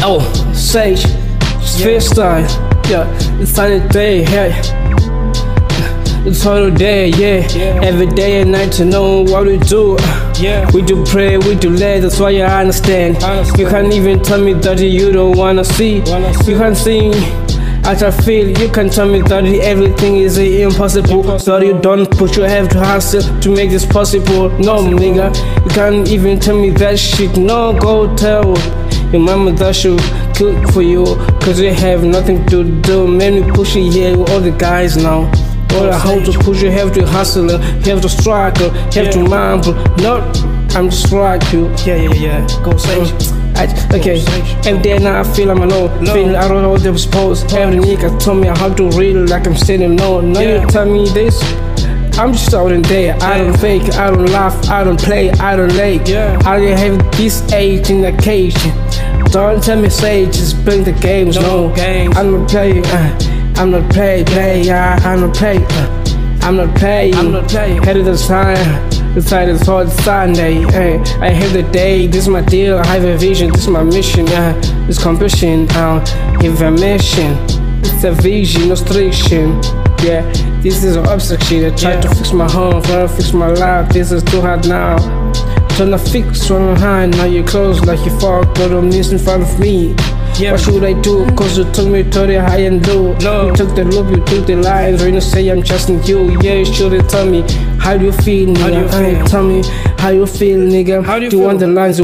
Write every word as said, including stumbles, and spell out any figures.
Oh, Sage, it's freestyle, yeah, it's sunny day, hey. It's all day, yeah. yeah. Every day and night to know what we do. Yeah. We do pray, we do lay, that's why I understand. understand. You can't even tell me that you don't wanna see. Wanna see. You can't sing as I feel. You can tell me that everything is impossible. impossible. That you don't put your head to hustle to make this possible. No, possible. Nigga, you can't even tell me that shit. No, go tell your mama that she'll cook for you, cause you have nothing to do. Man, we push it here with all the guys now. All I have to push, you have to hustle, you have to struggle, you have yeah. to mumble. No, I'm just like you. Yeah, yeah, yeah. Go Sage. I, okay, every day now I feel I'm alone. No. Feeling I don't know what they were supposed. Every nigga told me how to read like I'm standing alone. Now yeah. you tell me this. I'm just out in there. Yeah. I don't fake, I don't laugh, I don't play, I don't lay. Yeah. I don't have this age in the cage. Don't tell me say just bring the games. No, no games. I'm not playing. Uh, I'm not play, play, yeah, I'm not play, uh, I'm not playing. I'm not playing. Head of the time, the side is hard Sunday. Hey, I have the day, this is my deal. I have a vision, this is my mission. Yeah, this competition, I have a mission. It's a vision, no restriction. Yeah, this is an obstacle. I try yeah. to fix my home, try to fix my life. This is too hard now. Trying to fix one behind, now you're close like you fall, but I'm in front of me. Yeah. What should I do? Cause you took me to the high and low. No. You took the loop, you took the lines. When you say I'm trusting you, yeah, you should tell me how do you feel, nigga? How do you feel? Tell me how you feel, nigga. How do you, do you want the lines?